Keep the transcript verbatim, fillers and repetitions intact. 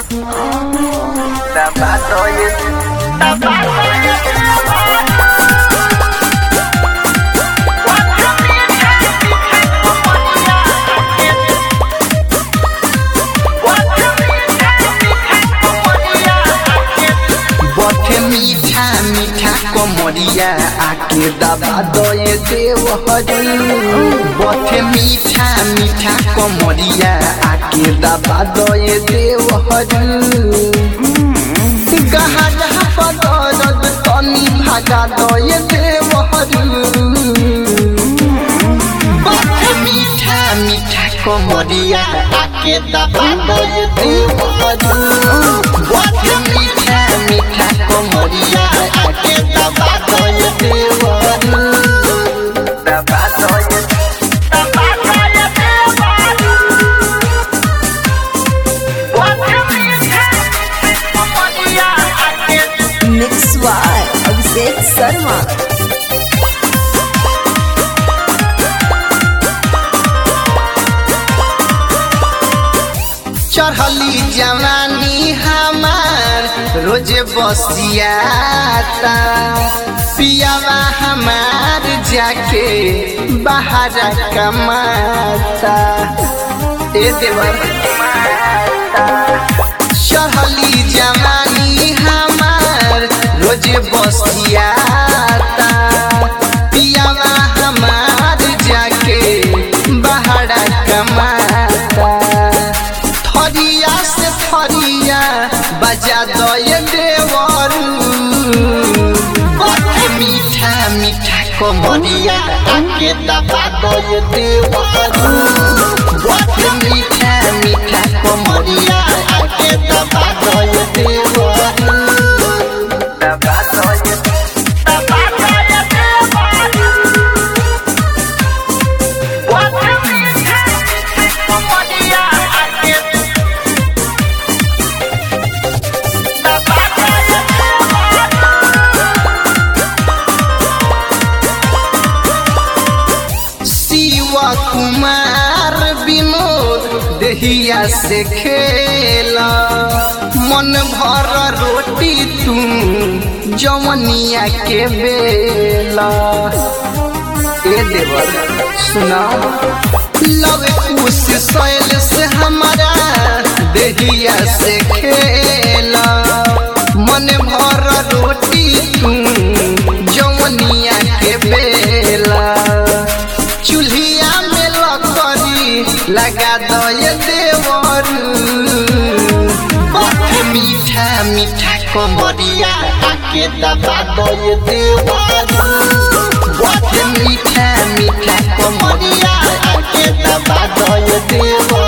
मीठा मीठा कमरिया आके दबा दे देवहरू बथे मीठा मीठा कमरिया आके दबा दे देवहरू गहा जहा पदरद तनी भागा दे देवहरू बथे मीठा मीठा कमरिया आके दबा दे देवहरू बथे मीठा मीठा कमरिया आके दबा दे देवहरू दबा दे दबा दे देवहरू बथे मीठा कमरिया आके मिक्स बाय अभिषेक शर्मा। चढ़ली जवानी हमार रोज बसियाता पियावा हमार जाके बाहर कमाता ए देवर चढ़ली जवानी हमार रोज बसियाता पियावा हमार जाके बाहर कमाता थरिया से थरिया बजा दे देवरू बथे मीठा मीठा कमरिया आके दबा दे देवरू बथे मीठा मीठा कमरिया आके दबा दे देवरू दबा दे दबा दे देवरू बथे मीठा कमरिया आके कुमार विनोद देहिया से खेला मन भर रोटी तुम जवनिया के बेला ए देवर सुना लव कुश शैल से हमारा देहिया से खेला मन भर रोटी तुम जवनिया के बेला चूल्हिया में लकड़ी लगा दे देवरू बथे मीठा मीठा कमरिया आके दबा दे देवरू बथे मीठा मीठा कमरिया आके दबा दे देवरू।